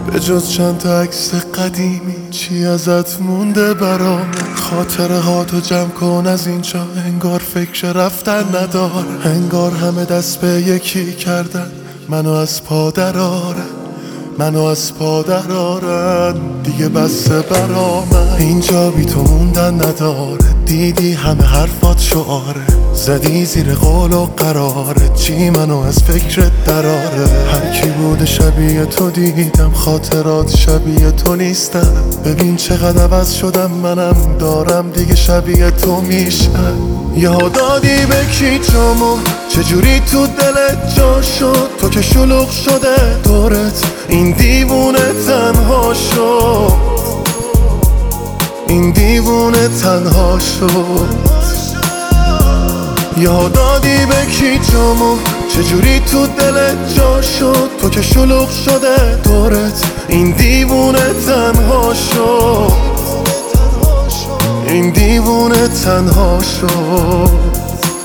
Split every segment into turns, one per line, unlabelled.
به جز چند تا عکس قدیمی چی ازت مونده برام؟ خاطره ها تو جمع کن از اینجا، انگار فکر رفتن نداره، انگار همه دست به یکی کردن منو از پا درارن، منو از پا درارن. دیگه بسه برامن، اینجا بی تو موندن نداره. دیدی همه حرفات شعاره، زدی زیر قول و قراره، چی منو از فکرت دراره؟ هر کی بوده شبیه تو دیدم، خاطرات شبیه تو نیستم. ببین چقدر عوض شدم، منم دارم دیگه شبیه تو میشم. یاد دادی به کی جامو، چجوری تو دلت جا شد؟ تو که شلوغ شده دورت، این دیوونه تنها شد، این دیوونه تنها شد. یاد دادی به کی جامو، چجوری تو دلت جا شد؟ تو که شلوغ شده دورت، این دیوونه تنها شد، این دیوونه تنها شد.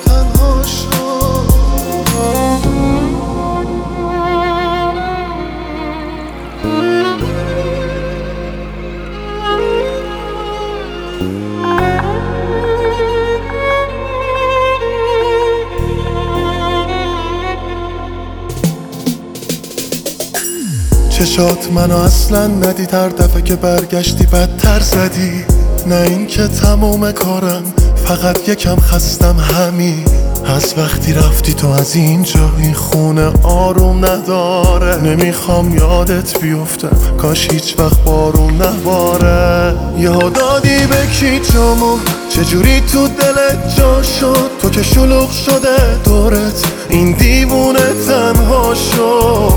چشات منو اصلا ندید، هر دفعه که برگشتی بدتر زدی. نه این که تموم کارم، فقط یکم خستم همین. از وقتی رفتی تو از اینجا، این خونه آروم نداره. نمیخوام یادت بیفتم، کاش هیچ وقت بارون نباره. یاد دادی به کی جامو، چجوری تو دلت جا شد؟ تو که شلوغ شده دورت، این دیوونه تنها شد،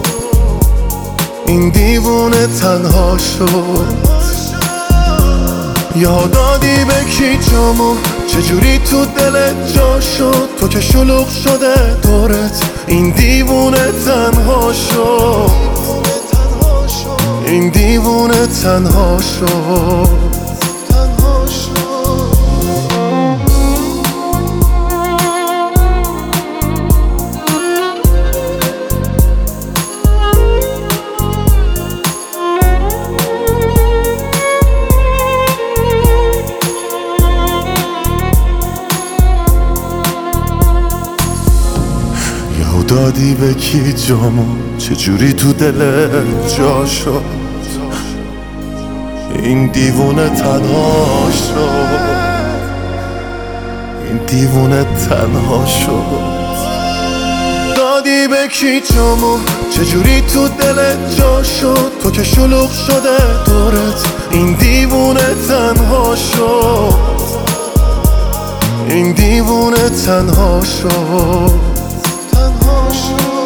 این دیوونه تنها شد. یاد دادی به کی جامو، چجوری تو دلت جا شد؟ تو که شلوغ شده دورت، این دیوونه تنها شد، این دیوونه تنها شد. دادی به کی جامو، چجوری تو دلت جا شد؟ این دیوونه تنها شد، این دیوونه تنها شد. دادی به کی جامو، چجوری تو دلت جا شد؟ تو که شلوغ شده دورت، این دیوونه تنها شد، این دیوونه تنها شد.